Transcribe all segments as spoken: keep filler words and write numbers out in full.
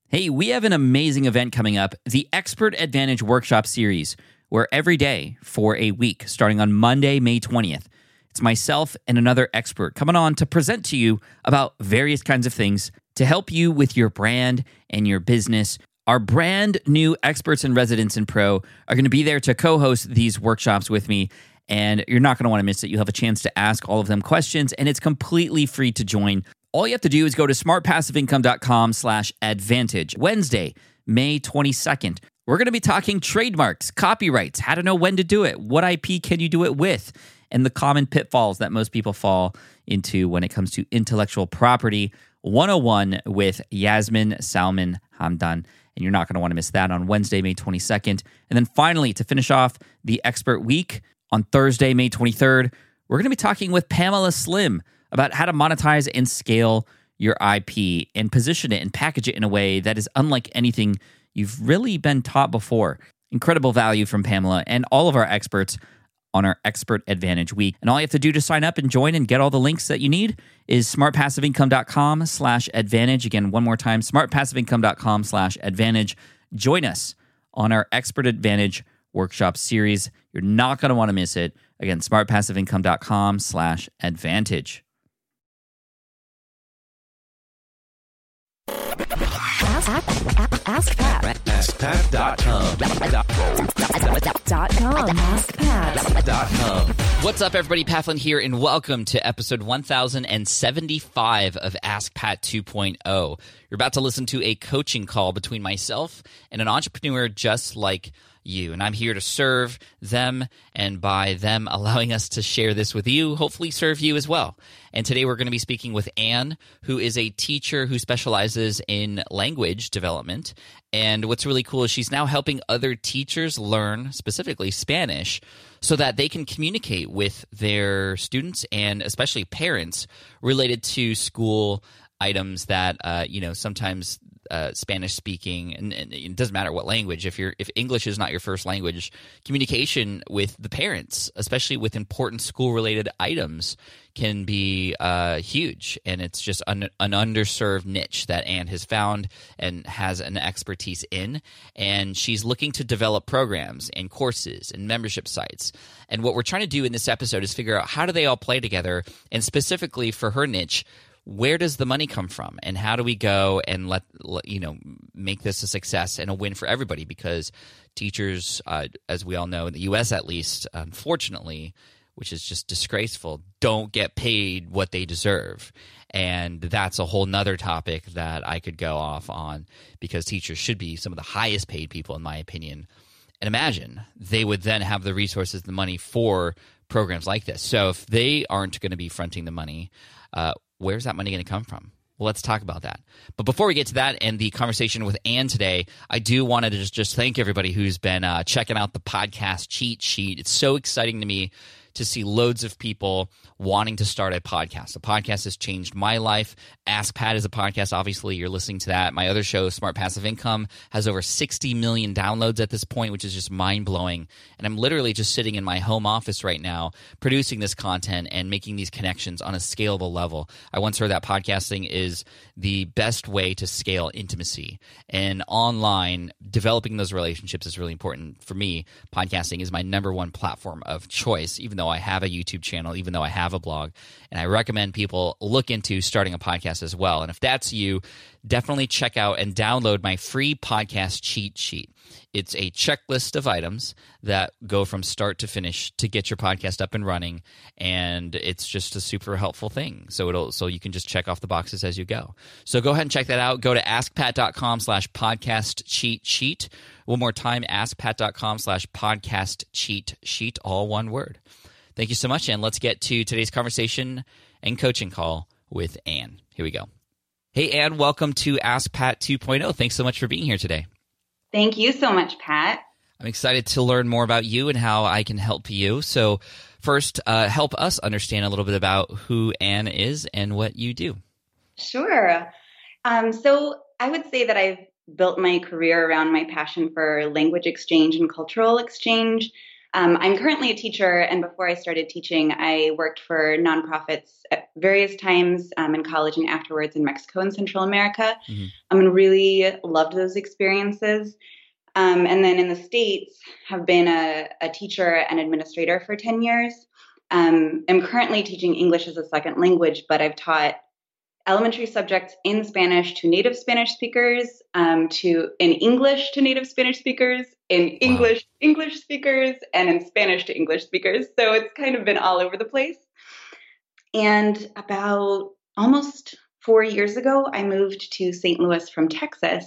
Hey, we have an amazing event coming up, the Expert Advantage Workshop Series, where every day for a week, starting on Monday, May twentieth, it's myself and another expert coming on to present to you about various kinds of things to help you with your brand and your business. Our brand new experts and residents in Pro are going to be there to co-host these workshops with me, and you're not going to want to miss it. You'll have a chance to ask all of them questions, and it's completely free to join. All you have to do is go to smartpassiveincome.com slash advantage. Wednesday, May twenty-second. We're going to be talking trademarks, copyrights, how to know when to do it, what I P can you do it with, and the common pitfalls that most people fall into when it comes to intellectual property one oh one with Yasmin Salman Hamdan. And you're not going to want to miss that on Wednesday, May twenty-second. And then finally, to finish off the Expert Week, on Thursday, May twenty-third, we're going to be talking with Pamela Slim about how to monetize and scale your I P and position it and package it in a way that is unlike anything you've really been taught before. Incredible value from Pamela and all of our experts on our Expert Advantage Week. And all you have to do to sign up and join and get all the links that you need is smartpassiveincome.com slash advantage. Again, one more time, smartpassiveincome.com slash advantage. Join us on our Expert Advantage Workshop Series. You're not going to want to miss it. Again, smartpassiveincome.com slash advantage. Ask, ask, ask Pat. ask pat dot com. Dot com. Ask Pat. Dot com. What's up, everybody? Pat Flynn here, and welcome to episode one thousand seventy-five of Ask Pat two point oh. You're about to listen to a coaching call between myself and an entrepreneur just like you, and I'm here to serve them, and by them allowing us to share this with you, hopefully serve you as well. And today we're going to be speaking with Anne, who is a teacher who specializes in language development. And what's really cool is she's now helping other teachers learn, specifically Spanish, so that they can communicate with their students and especially parents related to school items that, uh, you know, sometimes Uh, Spanish speaking, and, and it doesn't matter what language. If you're if English is not your first language, communication with the parents, especially with important school related items, can be uh, huge. And it's just an, an underserved niche that Anne has found and has an expertise in. And she's looking to develop programs and courses and membership sites. And what we're trying to do in this episode is figure out how do they all play together, and specifically for her niche, where does the money come from, and how do we go and let, let you know make this a success and a win for everybody? Because teachers, uh, as we all know, in the U S at least, unfortunately, which is just disgraceful, don't get paid what they deserve. And that's a whole nother topic that I could go off on, because teachers should be some of the highest paid people, in my opinion. And imagine they would then have the resources, the money for programs like this. So if they aren't going to be fronting the money, uh, where's that money going to come from? Well, let's talk about that. But before we get to that and the conversation with Anne today, I do want to just, just thank everybody who's been uh, checking out the podcast cheat sheet. It's so exciting to me to see loads of people wanting to start a podcast. A podcast has changed my life. Ask Pat is a podcast. Obviously, you're listening to that. My other show, Smart Passive Income, has over sixty million downloads at this point, which is just mind-blowing. And I'm literally just sitting in my home office right now producing this content and making these connections on a scalable level. I once heard that podcasting is the best way to scale intimacy. And online, developing those relationships is really important. For me, podcasting is my number one platform of choice, even though I have a YouTube channel, even though I have a blog. And I recommend people look into starting a podcast as well. And if that's you, definitely check out and download my free podcast cheat sheet. It's a checklist of items that go from start to finish to get your podcast up and running, and it's just a super helpful thing. So it'll so you can just check off the boxes as you go. So go ahead and check that out. Go to askpat.com slash podcast cheat sheet. One more time, askpat.com slash podcast cheat sheet, all one word. Thank you so much, and let's get to today's conversation and coaching call with Anne. Here we go. Hey, Anne, welcome to Ask Pat two point oh. Thanks so much for being here today. Thank you so much, Pat. I'm excited to learn more about you and how I can help you. So first, uh, help us understand a little bit about who Anne is and what you do. Sure. Um, so I would say that I've built my career around my passion for language exchange and cultural exchange. Um, I'm currently a teacher, and before I started teaching, I worked for nonprofits at various times um, in college and afterwards in Mexico and Central America. Mm-hmm. I um, really loved those experiences. Um, and then in the States, have been a, a teacher and administrator for ten years. Um, I'm currently teaching English as a second language, but I've taught elementary subjects in Spanish to native Spanish speakers, um, to in English to native Spanish speakers, in English wow. English speakers, and in Spanish to English speakers. So it's kind of been all over the place. And about almost four years ago, I moved to Saint Louis from Texas,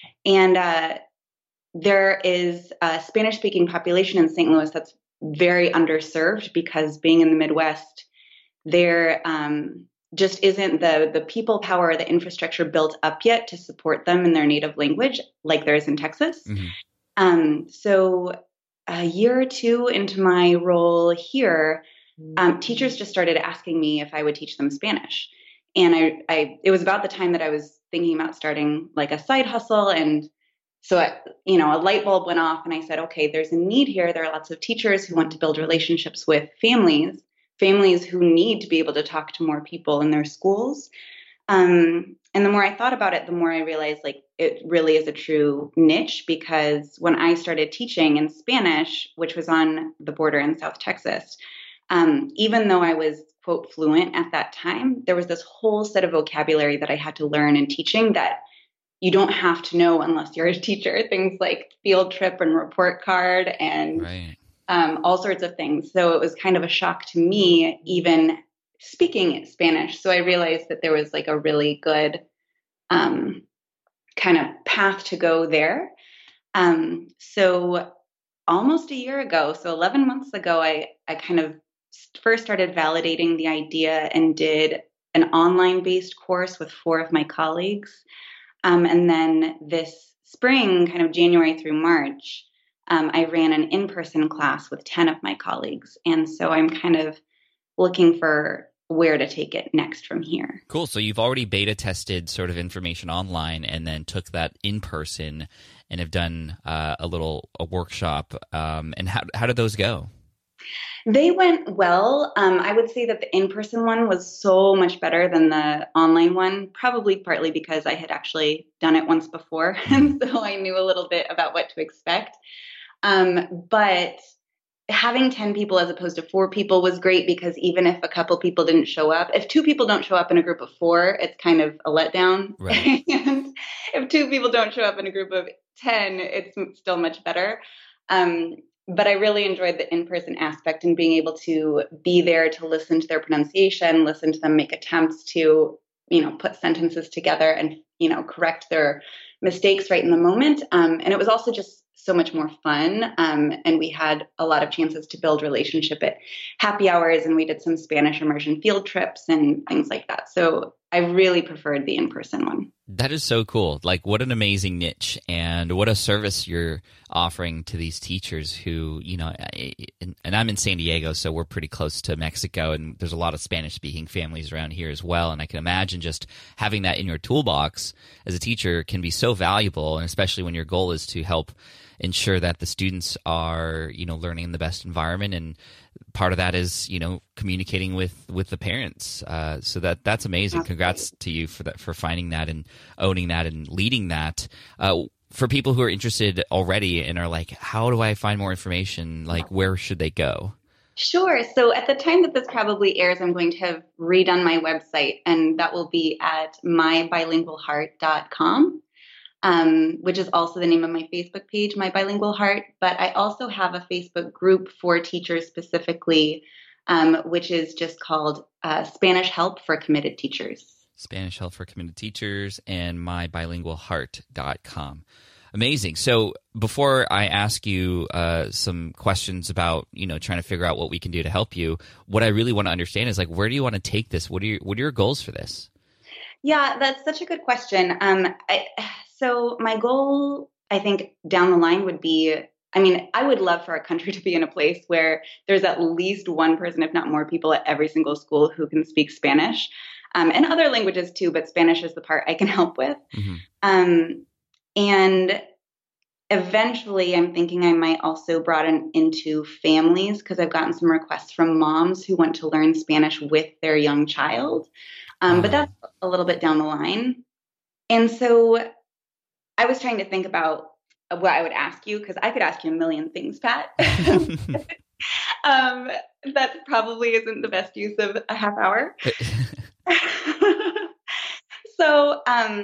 and uh, there is a Spanish-speaking population in Saint Louis that's very underserved because being in the Midwest, there um, just isn't the the people power or the infrastructure built up yet to support them in their native language like there is in Texas. Mm-hmm. Um, so a year or two into my role here, um, teachers just started asking me if I would teach them Spanish. And I, I, it was about the time that I was thinking about starting like a side hustle. And so, I, you know, a light bulb went off and I said, okay, there's a need here. There are lots of teachers who want to build relationships with families, families who need to be able to talk to more people in their schools. Um, and the more I thought about it, the more I realized like it really is a true niche, because when I started teaching in Spanish, which was on the border in South Texas, um, even though I was, quote, fluent at that time, there was this whole set of vocabulary that I had to learn in teaching that you don't have to know unless you're a teacher. Things like field trip and report card and right. um, all sorts of things. So it was kind of a shock to me, even speaking Spanish. So I realized that there was like a really good um, kind of path to go there. Um, so almost a year ago, so eleven months ago, I, I kind of first started validating the idea and did an online based course with four of my colleagues. Um, and then this spring, kind of January through March, um, I ran an in-person class with ten of my colleagues. And so I'm kind of looking for where to take it next from here. Cool. So you've already beta tested sort of information online and then took that in person and have done uh, a little a workshop. Um, and how how did those go? They went well. Um, I would say that the in-person one was so much better than the online one, probably partly because I had actually done it once before. And so I knew a little bit about what to expect. Um, but having ten people as opposed to four people was great, because even if a couple people didn't show up, if two people don't show up in a group of four, it's kind of a letdown. Right. And if two people don't show up in a group of ten, it's still much better. Um, but I really enjoyed the in-person aspect and being able to be there to listen to their pronunciation, listen to them make attempts to, you know, put sentences together and, you know, correct their mistakes right in the moment. Um, and it was also just so much more fun. Um, and we had a lot of chances to build relationship at happy hours, and we did some Spanish immersion field trips and things like that. So I really preferred the in-person one. That is so cool. Like, what an amazing niche, and what a service you're offering to these teachers who, you know, and I'm in San Diego, so we're pretty close to Mexico, and there's a lot of Spanish-speaking families around here as well. And I can imagine just having that in your toolbox as a teacher can be so valuable, and especially when your goal is to help ensure that the students are, you know, learning in the best environment. And part of that is, you know, communicating with, with the parents. Uh, so that that's amazing. Absolutely. Congrats to you for that, for finding that and owning that and leading that. Uh, for people who are interested already and are like, how do I find more information? Like, where should they go? Sure. So at the time that this probably airs, I'm going to have redone my website, and that will be at my bilingual heart dot com. Um, which is also the name of my Facebook page, My Bilingual Heart. But I also have a Facebook group for teachers specifically, um, which is just called uh, Spanish Help for Committed Teachers. Spanish Help for Committed Teachers and my bilingual heart dot com. Amazing. So before I ask you uh, some questions about, you know, trying to figure out what we can do to help you, what I really want to understand is, like, where do you want to take this? What are your, what are your goals for this? Yeah, that's such a good question. Um, I, so my goal, I think, down the line would be, I mean, I would love for our country to be in a place where there's at least one person, if not more people, at every single school who can speak Spanish, um, and other languages too, but Spanish is the part I can help with. Mm-hmm. Um, and eventually, I'm thinking I might also broaden into families because I've gotten some requests from moms who want to learn Spanish with their young child. Um, but that's a little bit down the line. And so I was trying to think about what I would ask you because I could ask you a million things, Pat. um, that probably isn't the best use of a half hour. so um,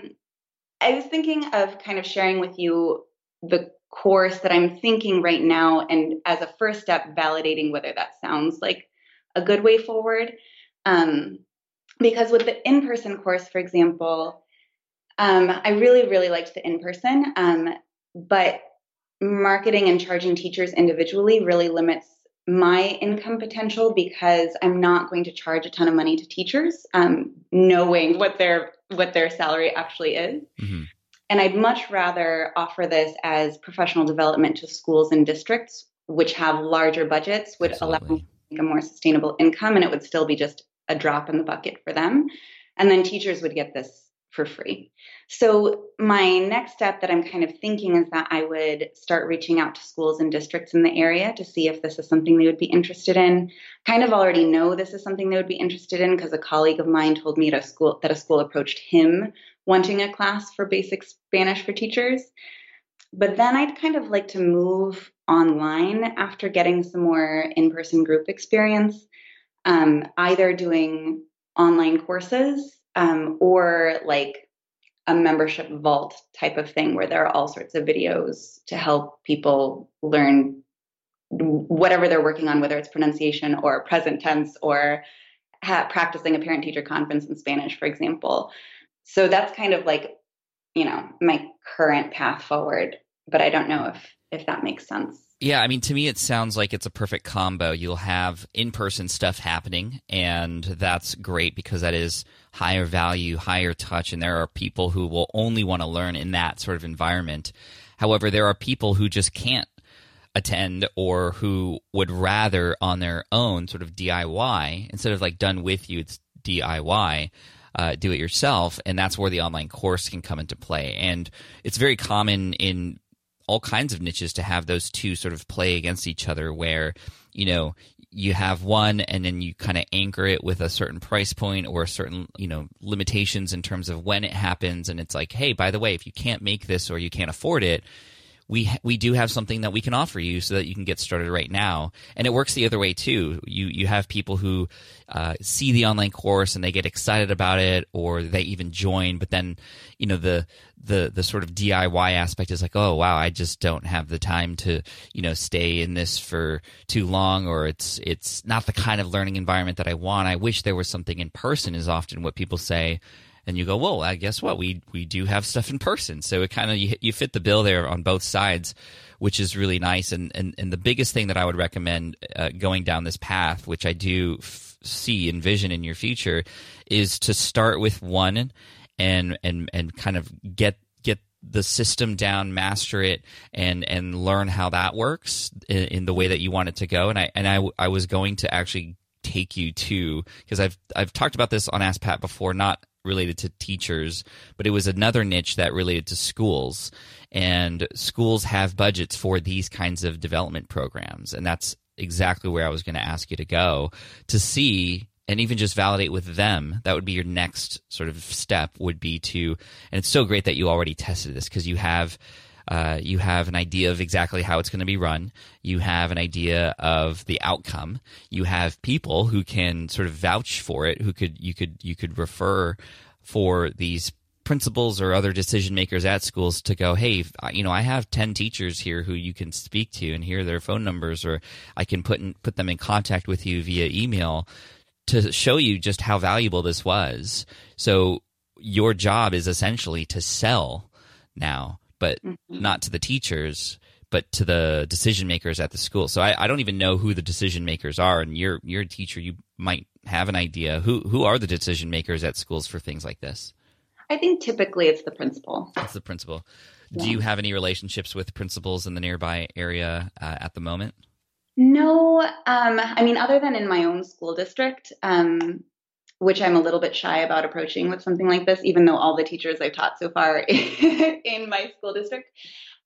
I was thinking of kind of sharing with you the course that I'm thinking right now, and as a first step, validating whether that sounds like a good way forward. Um, because with the in-person course, for example, um, I really, really liked the in-person, um, but marketing and charging teachers individually really limits my income potential because I'm not going to charge a ton of money to teachers, um, knowing what their what their salary actually is. Mm-hmm. And I'd much rather offer this as professional development to schools and districts, which have larger budgets, would Absolutely. allow me to make a more sustainable income, and it would still be just a drop in the bucket for them. And then teachers would get this for free. So my next step that I'm kind of thinking is that I would start reaching out to schools and districts in the area to see if this is something they would be interested in. Kind of already know this is something they would be interested in because a colleague of mine told me at a school that a school approached him wanting a class for basic Spanish for teachers. But then I'd kind of like to move online after getting some more in-person group experience, um, either doing online courses um, or like a membership vault type of thing where there are all sorts of videos to help people learn whatever they're working on, whether it's pronunciation or present tense or ha- practicing a parent-teacher conference in Spanish, for example. So that's kind of like, you know, my current path forward, but I don't know if, if that makes sense. Yeah, I mean, to me, it sounds like it's a perfect combo. You'll have in-person stuff happening, and that's great because that is higher value, higher touch, and there are people who will only want to learn in that sort of environment. However, there are people who just can't attend or who would rather on their own sort of D I Y, instead of like done with you, it's D I Y. Uh, do it yourself, and that's where the online course can come into play. And it's very common in all kinds of niches to have those two sort of play against each other where, you know, you have one and then you kind of anchor it with a certain price point or a certain, you know, limitations in terms of when it happens. And it's like, hey, by the way, if you can't make this or you can't afford it, we we do have something that we can offer you so that you can get started right now. And it works the other way too. You you have people who uh, see the online course and they get excited about it, or they even join. But then, you know, the the the sort of D I Y aspect is like, oh wow, I just don't have the time to, you know, stay in this for too long, or it's it's not the kind of learning environment that I want. I wish there was something in person, is often what people say. And you go, well, I guess what we we do have stuff in person, so it kind of you, you fit the bill there on both sides, which is really nice. And and, and the biggest thing that I would recommend uh, going down this path, which I do f- see envision in your future, is to start with one and and and kind of get get the system down, master it, and and learn how that works in, in the way that you want it to go. And I and I I was going to actually take you to, because I've I've talked about this on Ask Pat before, not related to teachers, but it was another niche that related to schools, and schools have budgets for these kinds of development programs, and that's exactly where I was going to ask you to go to see and even just validate with them. That would be your next sort of step, would be to, and it's so great that you already tested this because you have Uh, you have an idea of exactly how it's going to be run. You have an idea of the outcome. You have people who can sort of vouch for it, who could you could you could refer for these principals or other decision makers at schools to go, hey, you know, I have ten teachers here who you can speak to, and here are their phone numbers, or I can put in, put them in contact with you via email to show you just how valuable this was. So your job is essentially to sell now, but mm-hmm. not to the teachers, but to the decision makers at the school. So I, I don't even know who the decision makers are, and you're you're a teacher. You might have an idea. Who who are the decision makers at schools for things like this? I think typically it's the principal. It's the principal. Yeah. Do you have any relationships with principals in the nearby area uh, at the moment? No. Um, I mean, other than in my own school district, um, which I'm a little bit shy about approaching with something like this, even though all the teachers I've taught so far in my school district.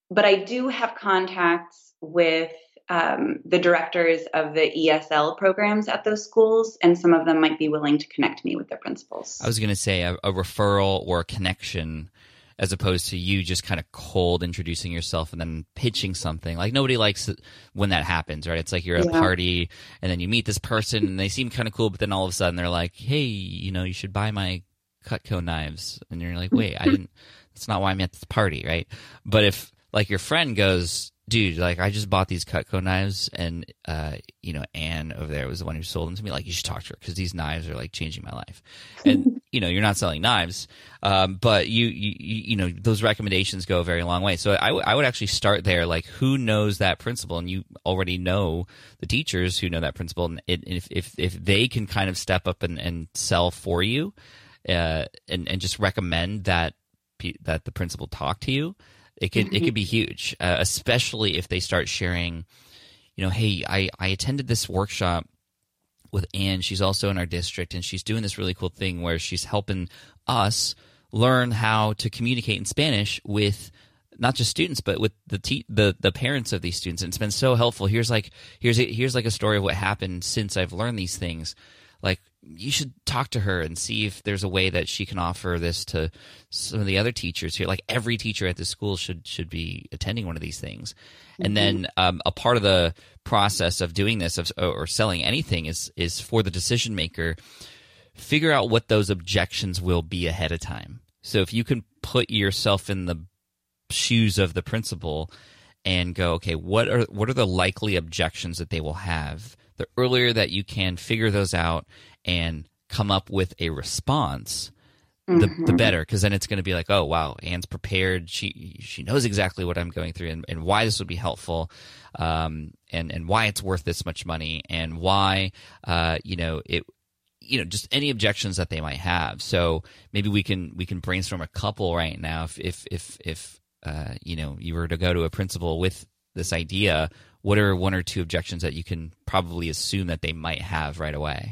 but I do have contacts with um, the directors of the E S L programs at those schools, and some of them might be willing to connect me with their principals. I was going to say a, a referral or a connection, as opposed to you just kind of cold introducing yourself and then pitching something. Like, nobody likes it when that happens, right? It's like you're at Yeah. a party and then you meet this person and they seem kind of cool, but then all of a sudden they're like, hey, you know, you should buy my Cutco knives. And you're like, wait, I didn't, that's not why I'm at this party, right? But if like your friend goes, dude, like I just bought these Cutco knives and, uh, you know, Anne over there was the one who sold them to me. Like, you should talk to her because these knives are like changing my life. And, you know, you're not selling knives, um, but you, you, you know, those recommendations go a very long way. So I, w- I would actually start there. Like, who knows that principal? And you already know the teachers who know that principal. And it, if, if, if they can kind of step up and, and sell for you, uh, and, and just recommend that, that the principal talk to you, It could it could be huge, uh, especially if they start sharing, you know, hey, I, I attended this workshop with Anne. She's also in our district, and she's doing this really cool thing where she's helping us learn how to communicate in Spanish with not just students, but with the te- the the parents of these students. And it's been so helpful. Here's like here's a, here's like a story of what happened since I've learned these things. Like, you should talk to her and see if there's a way that she can offer this to some of the other teachers here. Like, every teacher at the school should should be attending one of these things. Mm-hmm. And then um, a part of the process of doing this of, or selling anything is is for the decision maker, figure out what those objections will be ahead of time. So if you can put yourself in the shoes of the principal and go, okay, what are what are the likely objections that they will have? The earlier that you can figure those out and come up with a response, the, Mm-hmm. the better, because then it's going to be like, oh, wow, Anne's prepared. She she knows exactly what I'm going through and, and why this would be helpful, um, and, and why it's worth this much money, and why, uh, you know, it, you know, just any objections that they might have. So maybe we can we can brainstorm a couple right now. If if if, if uh, you know, you were to go to a principal with this idea, what are one or two objections that you can probably assume that they might have right away?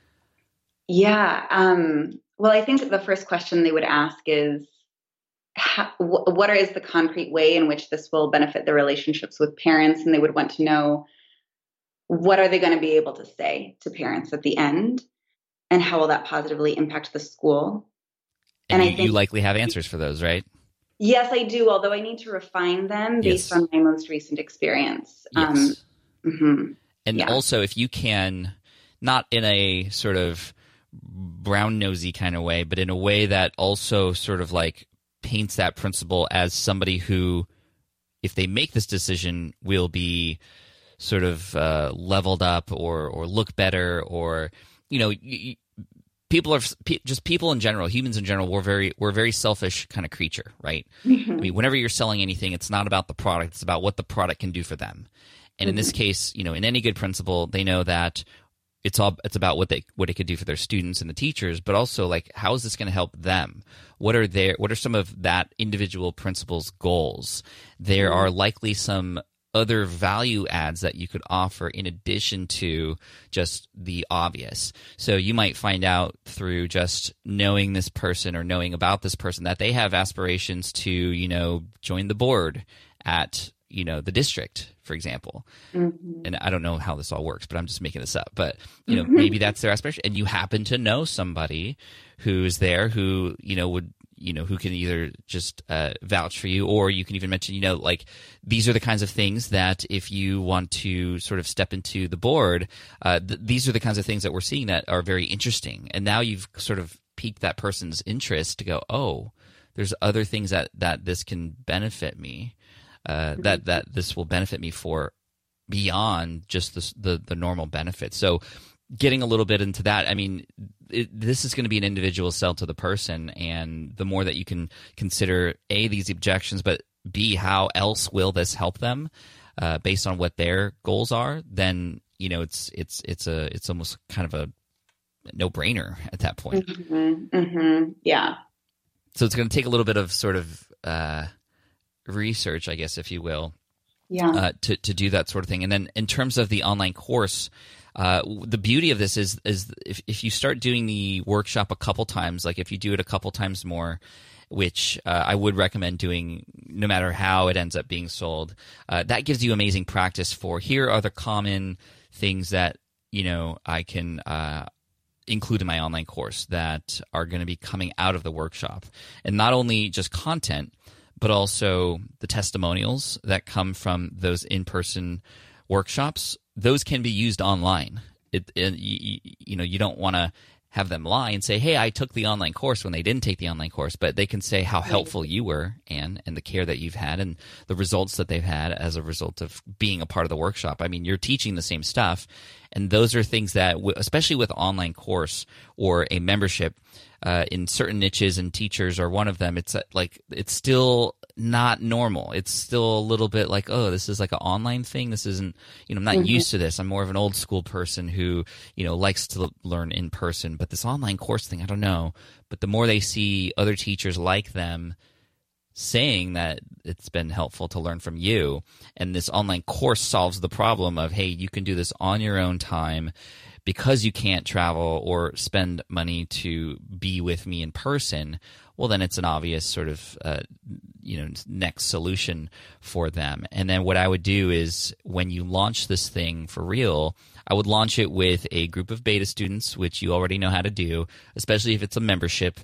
Yeah. Um, well, I think the first question they would ask is, how, wh- what is the concrete way in which this will benefit the relationships with parents? And they would want to know, what are they going to be able to say to parents at the end? And how will that positively impact the school? And, and you, I think you likely have answers for those, right? Yes, I do, although I need to refine them based Yes. on my most recent experience. Yes. Um, mhm. And Yeah. also, if you can, not in a sort of brown nosy kind of way, but in a way that also sort of like paints that principal as somebody who, if they make this decision, will be sort of uh, leveled up or or look better, or, you know, y- y- people are pe- just people in general, humans in general. We're very we're a very selfish kind of creature, right? I mean, whenever you're selling anything, it's not about the product; it's about what the product can do for them. And in this case, you know, in any good principal, they know that it's all it's about what they what it could do for their students and the teachers, but also like, how is this going to help them? What are their what are some of that individual principal's goals? There are likely some other value adds that you could offer in addition to just the obvious. So you might find out through just knowing this person or knowing about this person that they have aspirations to, you know, join the board at, you know, the district, for example. Mhm. And I don't know how this all works, but I'm just making this up. But, you know, maybe that's their aspiration. And you happen to know somebody who's there who, you know, would, you know, who can either just uh, vouch for you, or you can even mention, you know, like, these are the kinds of things that if you want to sort of step into the board, uh, th- these are the kinds of things that we're seeing that are very interesting. And now you've sort of piqued that person's interest to go, oh, there's other things that, that this can benefit me, uh, that, that this will benefit me for beyond just the, the, the normal benefits. So getting a little bit into that, I mean, it, this is going to be an individual sell to the person, and the more that you can consider A, these objections, but B, how else will this help them uh, based on what their goals are, then, you know, it's it's it's a it's almost kind of a no-brainer at that point. Mhm. Mhm. Yeah. So it's going to take a little bit of sort of uh, research, I guess, if you will, Yeah. uh, to to do that sort of thing. And then in terms of the online course, uh, the beauty of this is is if if you start doing the workshop a couple times, like if you do it a couple times more, which uh, I would recommend doing no matter how it ends up being sold. Uh, that gives you amazing practice for here are the common things that, you know, I can uh, include in my online course that are going to be coming out of the workshop. And not only just content, but also the testimonials that come from those in-person workshops. Those can be used online. It, it you, you know, you don't want to have them lie and say, hey, I took the online course when they didn't take the online course, but they can say how helpful you were, Anne, and the care that you've had and the results that they've had as a result of being a part of the workshop. I mean, you're teaching the same stuff, and those are things that, especially with online course or a membership, uh, in certain niches, and teachers are one of them, it's like it's still not normal. It's still a little bit like, oh, this is like an online thing. This isn't, you know, I'm not mm-hmm. used to this. I'm more of an old school person who, you know, likes to learn in person. But this online course thing, I don't know. But the more they see other teachers like them saying that it's been helpful to learn from you, and this online course solves the problem of, hey, you can do this on your own time because you can't travel or spend money to be with me in person, well, then it's an obvious sort of, uh, you know, next solution for them. And then what I would do is when you launch this thing for real, I would launch it with a group of beta students, which you already know how to do, especially if it's a membership.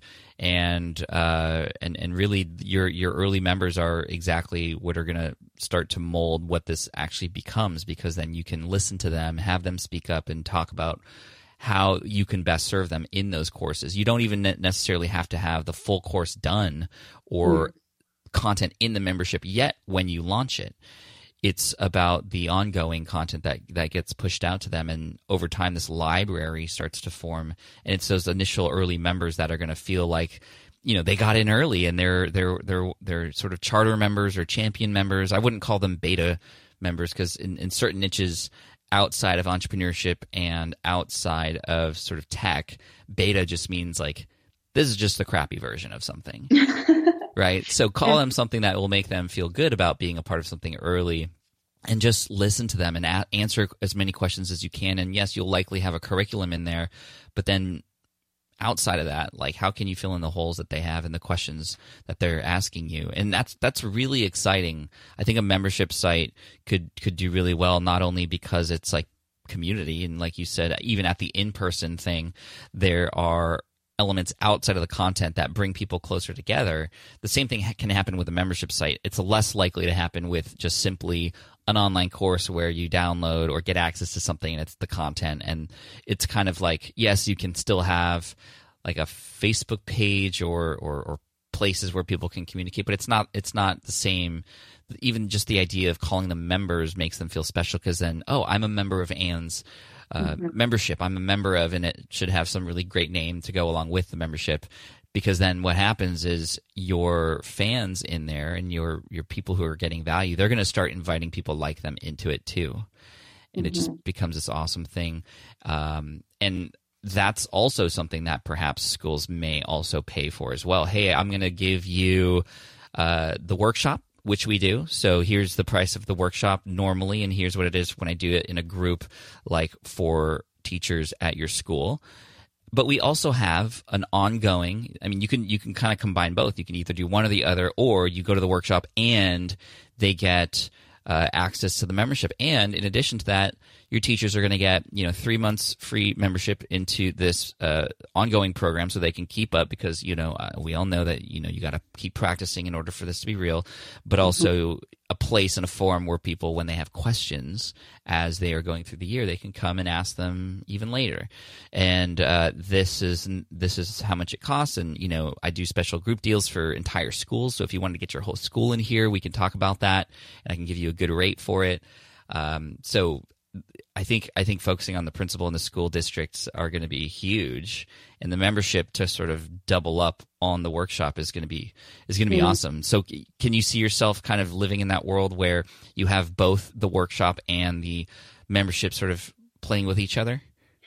And uh, and and really, your your early members are exactly what are going to start to mold what this actually becomes, because then you can listen to them, have them speak up, and talk about how you can best serve them in those courses. You don't even necessarily have to have the full course done or mm. content in the membership yet when you launch it. It's about the ongoing content that, that gets pushed out to them, and over time this library starts to form, and it's those initial early members that are going to feel like, you know, they got in early and they're they're they're they're sort of charter members or champion members. I wouldn't call them beta members, because in, in certain niches outside of entrepreneurship and outside of sort of tech, beta just means like this is just the crappy version of something. Right? So call them something that will make them feel good about being a part of something early, and just listen to them and a- answer as many questions as you can. And yes, you'll likely have a curriculum in there, but then outside of that, like how can you fill in the holes that they have and the questions that they're asking you? And that's that's really exciting. I think a membership site could could do really well, not only because it's like community, and like you said, even at the in-person thing, there are elements outside of the content that bring people closer together. The same thing ha- can happen with a membership site. It's less likely to happen with just simply an online course where you download or get access to something and it's the content. And it's kind of like, yes, you can still have like a Facebook page or or, or places where people can communicate, but it's not it's not the same. Even just the idea of calling them members makes them feel special, because then, oh, I'm a member of Anne's Uh, mm-hmm. membership. I'm a member of, and it should have some really great name to go along with the membership, because then what happens is your fans in there and your your people who are getting value, they're going to start inviting people like them into it too, and mm-hmm. it just becomes this awesome thing. Um, and that's also something that perhaps schools may also pay for as well. Hey, I'm going to give you uh, the workshop, which we do. So here's the price of the workshop normally, and here's what it is when I do it in a group like for teachers at your school. But we also have an ongoing, I mean, you can you can kind of combine both. You can either do one or the other, or you go to the workshop and they get uh, access to the membership. And in addition to that, your teachers are going to get, you know, three months free membership into this uh, ongoing program, so they can keep up, because, you know, uh, we all know that, you know, you got to keep practicing in order for this to be real, but also a place and a forum where people, when they have questions as they are going through the year, they can come and ask them even later. And uh, this is this is how much it costs. And, you know, I do special group deals for entire schools. So if you wanted to get your whole school in here, we can talk about that, and I can give you a good rate for it. Um, so I think I think focusing on the principal and the school districts are going to be huge, and the membership to sort of double up on the workshop is going to be is going to be mm-hmm. awesome. So, can you see yourself kind of living in that world where you have both the workshop and the membership sort of playing with each other?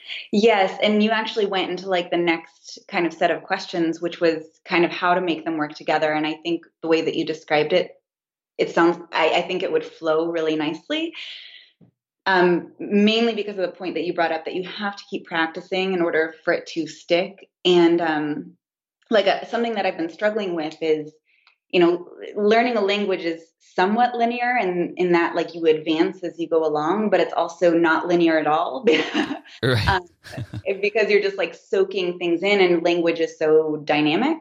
Yes, and you actually went into like the next kind of set of questions, which was kind of how to make them work together. And I think the way that you described it, it sounds I, I think it would flow really nicely. Um, mainly because of the point that you brought up, that you have to keep practicing in order for it to stick. And um, like a, something that I've been struggling with is, you know, learning a language is somewhat linear, and in that, like, you advance as you go along, but it's also not linear at all Right. um, because you're just like soaking things in, and language is so dynamic.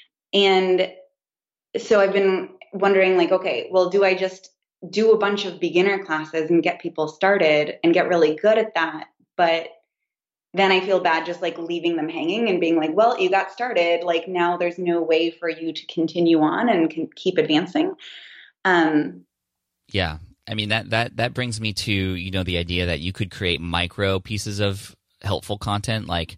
And so I've been wondering, like, okay, well, do I just do a bunch of beginner classes and get people started and get really good at that? But then I feel bad just like leaving them hanging and being like, well, you got started. Like, now there's no way for you to continue on and can keep advancing. Um, yeah. I mean, that, that, that brings me to, you know, the idea that you could create micro pieces of helpful content, like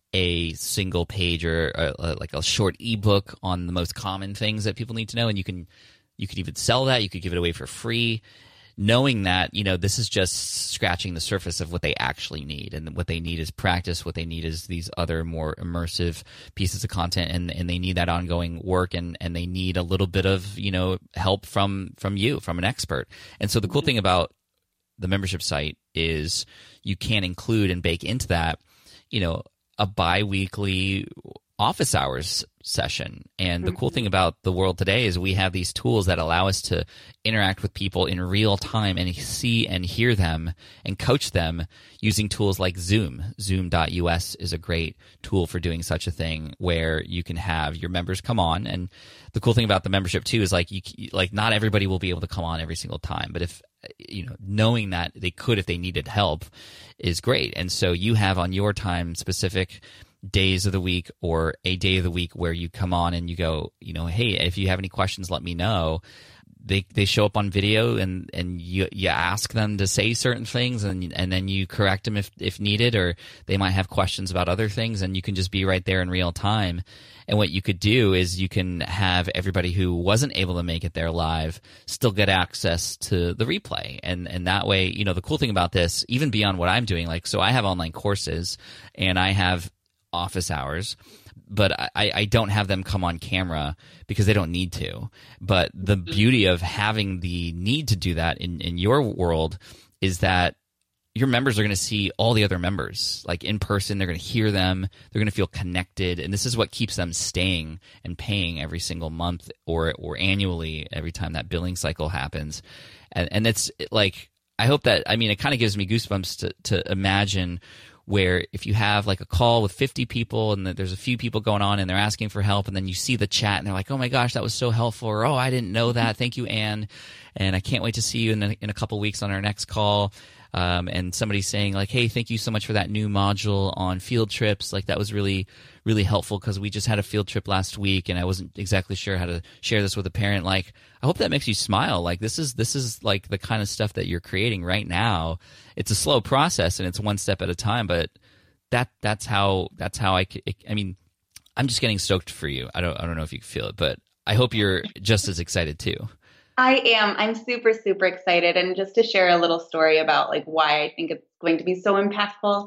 a single page or a, a, like a short ebook on the most common things that people need to know. And you can, you could even sell that. You could give it away for free, knowing that, you know, this is just scratching the surface of what they actually need. And what they need is practice. What they need is these other more immersive pieces of content, and, and they need that ongoing work, and, and they need a little bit of, you know, help from, from you, from an expert. And so the cool thing about the membership site is you can include and bake into that, you know, a bi-weekly office hours session. And the cool thing about the world today is we have these tools that allow us to interact with people in real time and see and hear them and coach them using tools like Zoom. Zoom dot U S is a great tool for doing such a thing, where you can have your members come on. And the cool thing about the membership too is like you like not everybody will be able to come on every single time, but if you know, knowing that they could if they needed help is great. And so you have on your time specific days of the week, or a day of the week where you come on and you go, you know, hey, if you have any questions, let me know. They they show up on video, and, and you you ask them to say certain things, and and then you correct them if, if needed, or they might have questions about other things, and you can just be right there in real time. And what you could do is you can have everybody who wasn't able to make it there live still get access to the replay. And and that way, you know, the cool thing about this, even beyond what I'm doing, like, so I have online courses and I have office hours, but I, I don't have them come on camera because they don't need to. But the beauty of having the need to do that in, in your world is that your members are going to see all the other members, like in person. They're going to hear them. They're going to feel connected. And this is what keeps them staying and paying every single month or or annually every time that billing cycle happens. And, and it's like, I hope that, I mean, it kind of gives me goosebumps to, to imagine where if you have like a call with fifty people and there's a few people going on and they're asking for help, and then you see the chat and they're like, oh my gosh, that was so helpful, or oh, I didn't know that. Thank you, Anne. And I can't wait to see you in a, in a couple weeks on our next call. Um, and somebody saying like, hey, thank you so much for that new module on field trips. Like, that was really, really helpful because we just had a field trip last week and I wasn't exactly sure how to share this with a parent. Like, I hope that makes you smile. Like, this is, this is like the kind of stuff that you're creating right now. It's a slow process and it's one step at a time, but that, that's how, that's how I, I mean, I'm just getting stoked for you. I don't, I don't know if you can feel it, but I hope you're just as excited too. I am. I'm super, super excited. And just to share a little story about like why I think it's going to be so impactful.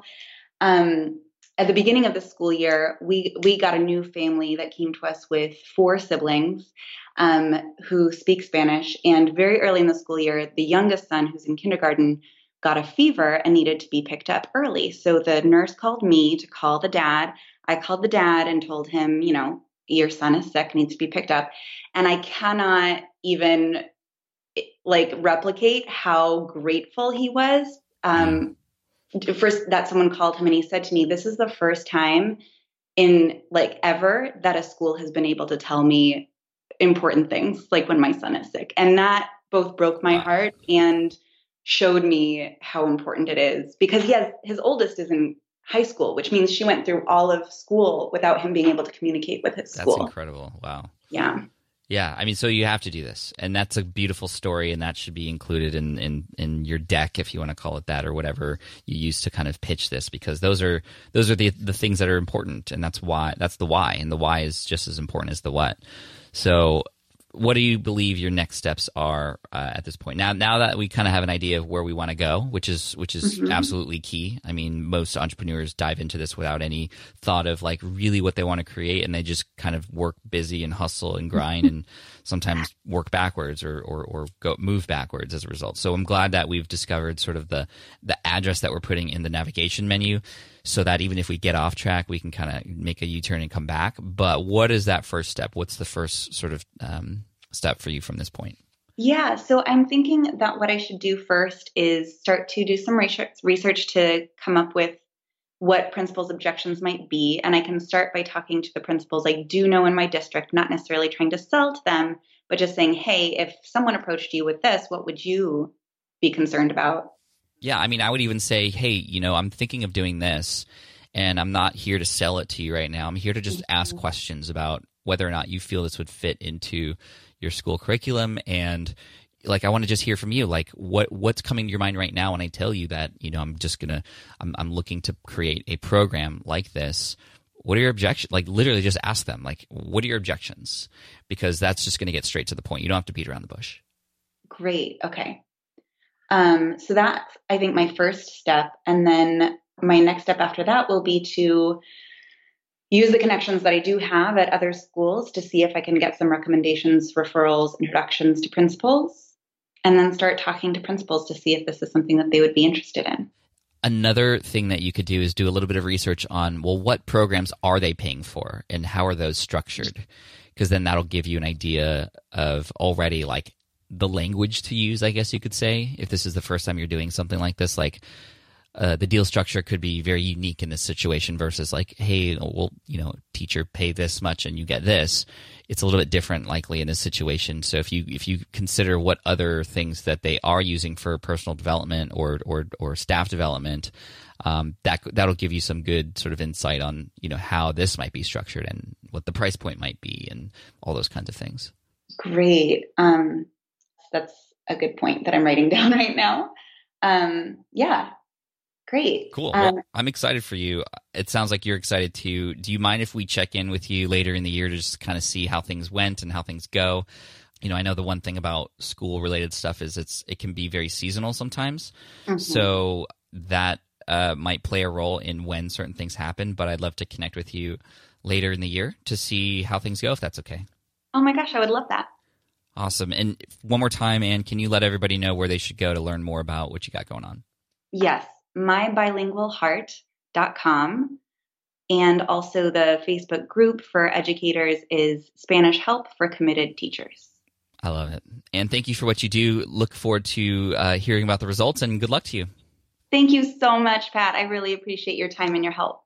Um, at the beginning of the school year, we, we got a new family that came to us with four siblings um, who speak Spanish. And very early in the school year, the youngest son, who's in kindergarten, got a fever and needed to be picked up early. So the nurse called me to call the dad. I called the dad and told him, you know, your son is sick, needs to be picked up. And I cannot even like replicate how grateful he was um, first that someone called him and he said to me, this is the first time in like ever that a school has been able to tell me important things, like when my son is sick. And that both broke my heart and showed me how important it is, because he has, his oldest is in high school, which means she went through all of school without him being able to communicate with his school. That's incredible. Wow. Yeah. Yeah. I mean, so you have to do this, and that's a beautiful story, and that should be included in, in, in your deck, if you want to call it that, or whatever you use to kind of pitch this, because those are, those are the, the things that are important. And that's why, that's the why. And the why is just as important as the what. So what do you believe your next steps are uh, at this point? Now, now that we kind of have an idea of where we want to go, which is which is mm-hmm. absolutely key. I mean, most entrepreneurs dive into this without any thought of like really what they want to create, and they just kind of work busy and hustle and grind and sometimes work backwards or or, or go move backwards as a result. So I'm glad that we've discovered sort of the the address that we're putting in the navigation menu, so that even if we get off track, we can kind of make a U-turn and come back. But what is that first step? What's the first sort of um, step for you from this point? Yeah, so I'm thinking that what I should do first is start to do some research, research to come up with what principals' objections might be. And I can start by talking to the principals I do know in my district, not necessarily trying to sell to them, but just saying, hey, if someone approached you with this, what would you be concerned about? Yeah, I mean, I would even say, hey, you know, I'm thinking of doing this, and I'm not here to sell it to you right now. I'm here to just ask questions about whether or not you feel this would fit into your school curriculum. And like, I want to just hear from you, like what what's coming to your mind right now when I tell you that, you know, I'm just gonna I'm I'm looking to create a program like this. What are your objections? Like, literally just ask them, like, what are your objections? Because that's just going to get straight to the point. You don't have to beat around the bush. Great. Okay. Um, so that's, I think, my first step. And then my next step after that will be to use the connections that I do have at other schools to see if I can get some recommendations, referrals, introductions to principals, and then start talking to principals to see if this is something that they would be interested in. Another thing that you could do is do a little bit of research on, well, what programs are they paying for and how are those structured? Because then that'll give you an idea of already like the language to use, I guess you could say, if this is the first time you're doing something like this. Like, Uh, the deal structure could be very unique in this situation versus like, hey, well, you know, teacher, pay this much and you get this. It's a little bit different likely in this situation. So if you if you consider what other things that they are using for personal development or or or staff development, um, that that'll give you some good sort of insight on, you know, how this might be structured and what the price point might be and all those kinds of things. Great. Um, that's a good point that I'm writing down right now. Um, yeah. Great. Cool. Um, well, I'm excited for you. It sounds like you're excited too. Do you mind if we check in with you later in the year to just kind of see how things went and how things go? You know, I know the one thing about school-related stuff is it's it can be very seasonal sometimes. Mm-hmm. So that uh, might play a role in when certain things happen, but I'd love to connect with you later in the year to see how things go, if that's okay. Oh my gosh, I would love that. Awesome. And one more time, Anne, can you let everybody know where they should go to learn more about what you got going on? Yes. my bilingual heart dot com, and also the Facebook group for educators is Spanish Help for Committed Teachers. I love it. And thank you for what you do. Look forward to uh, hearing about the results, and good luck to you. Thank you so much, Pat. I really appreciate your time and your help.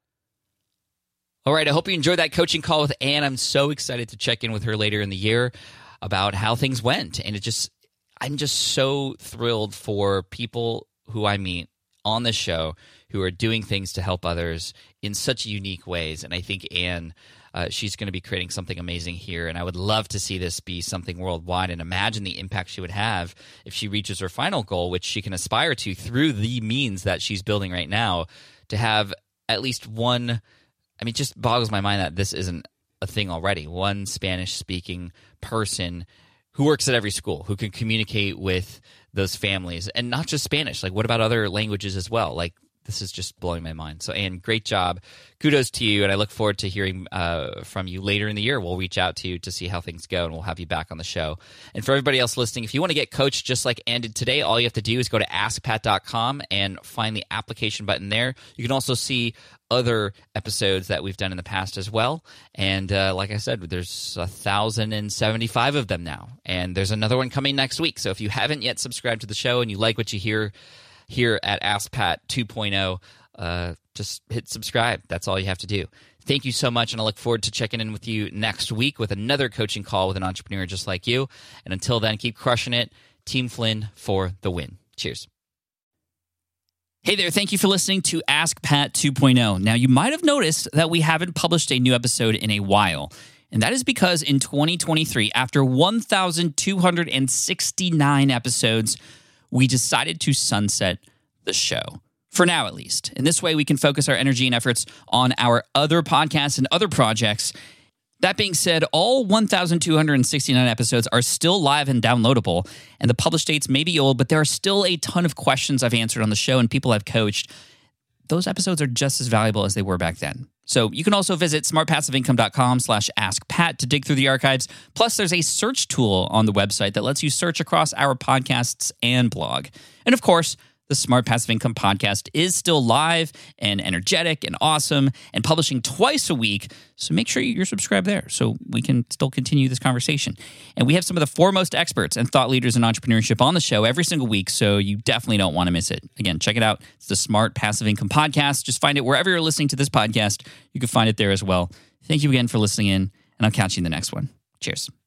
All right. I hope you enjoyed that coaching call with Anne. I'm so excited to check in with her later in the year about how things went. And it just, I'm just so thrilled for people who I meet on the show who are doing things to help others in such unique ways. And I think Anne, uh, she's going to be creating something amazing here. And I would love to see this be something worldwide and imagine the impact she would have if she reaches her final goal, which she can aspire to through the means that she's building right now, to have at least one, I mean, it just boggles my mind that this isn't a thing already. One Spanish-speaking person who works at every school, who can communicate with those families, and not just Spanish. Like, what about other languages as well? Like, this is just blowing my mind. So, Anne, great job. Kudos to you, and I look forward to hearing uh, from you later in the year. We'll reach out to you to see how things go, and we'll have you back on the show. And for everybody else listening, if you want to get coached just like Anne did today, all you have to do is go to ask pat dot com and find the application button there. You can also see other episodes that we've done in the past as well. And uh, like I said, there's one thousand seventy-five of them now. And there's another one coming next week. So if you haven't yet subscribed to the show and you like what you hear here at Ask Pat two point oh, uh, just hit subscribe. That's all you have to do. Thank you so much, and I look forward to checking in with you next week with another coaching call with an entrepreneur just like you. And until then, keep crushing it. Team Flynn for the win. Cheers. Hey there, thank you for listening to Ask Pat two point oh. Now, you might have noticed that we haven't published a new episode in a while, and that is because in twenty twenty-three, after one thousand two hundred sixty-nine episodes, we decided to sunset the show. For now, at least. In this way, we can focus our energy and efforts on our other podcasts and other projects. That being said, all one thousand two hundred sixty-nine episodes are still live and downloadable, and the published dates may be old, but there are still a ton of questions I've answered on the show and people I've coached. Those episodes are just as valuable as they were back then. So you can also visit smartpassiveincome.com slash askpat to dig through the archives. Plus, there's a search tool on the website that lets you search across our podcasts and blog. And of course, the Smart Passive Income podcast is still live and energetic and awesome and publishing twice a week. So make sure you're subscribed there so we can still continue this conversation. And we have some of the foremost experts and thought leaders in entrepreneurship on the show every single week, so you definitely don't want to miss it. Again, check it out. It's the Smart Passive Income podcast. Just find it wherever you're listening to this podcast. You can find it there as well. Thank you again for listening in, and I'll catch you in the next one. Cheers.